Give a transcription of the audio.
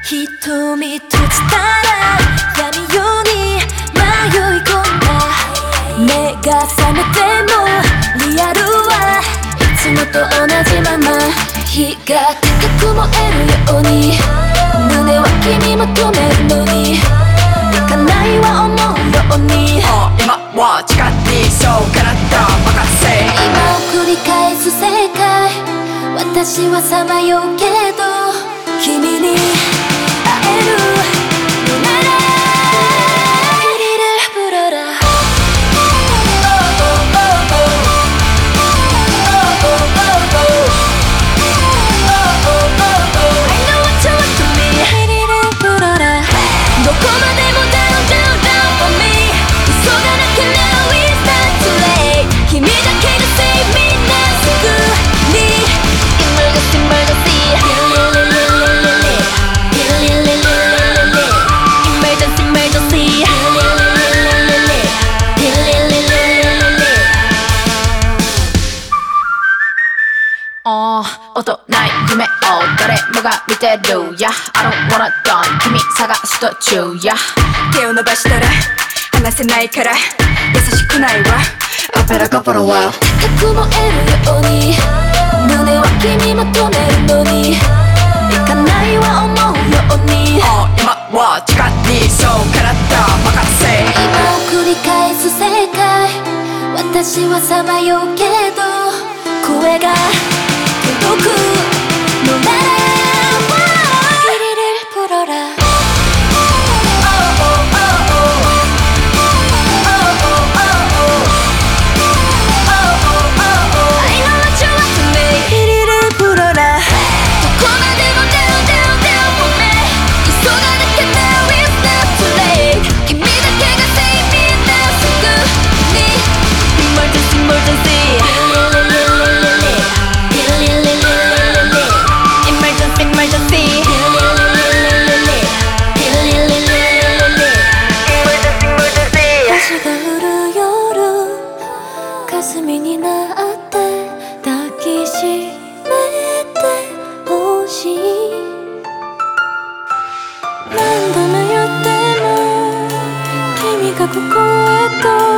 瞳閉じたら闇夜に迷い込んだ。目が覚めてもリアルはいつもと同じまま。火が高く燃えるように胸は君求めるのに行かないわ思うように。 今は誓ってそう体任せ。 今を繰り返す世界、私はさまようけど君に会えるのならピリルプロラ。どこまでも down down down for me。 嘘がなければ we start too late。 君だけが save me now すぐに emergency emergency emergency emergency。 音ない夢を誰もが見てるや。I don't wanna die 君探す途中や。 手を伸ばしたら離せないから優しくないわ。オペラコポロは高く燃えるように胸は君求めるのに行かないわ思うように。 今は誓ってそう体任せ。 今を繰り返す世界、私はさまようけど声が届くのならピリルプロラ。霞になって抱きしめてほしい。何度も言っても君がここへと